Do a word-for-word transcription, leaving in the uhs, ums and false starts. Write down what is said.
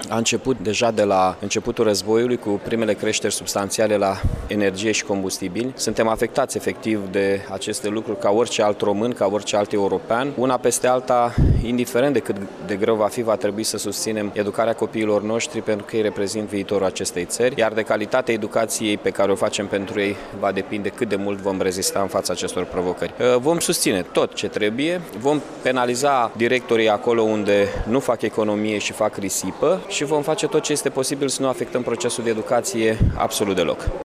a început deja de la începutul războiului cu primele creșteri substanțiale la energie și combustibili. Suntem afectați efectiv de aceste lucruri ca orice alt român, ca orice alt european. Una peste alta, indiferent de cât de greu va fi, va trebui să susținem educarea copiilor noștri pentru că ei reprezintă viitorul acestei țări, iar de calitatea educației pe care o facem pentru ei va depinde cât de mult vom rezista în fața acestor provocări. Vom susține tot ce trebuie, vom penaliza directorii acolo unde nu fac economie și fac risipă și vom face tot ce este posibil să nu afectăm procesul de educație absolut deloc.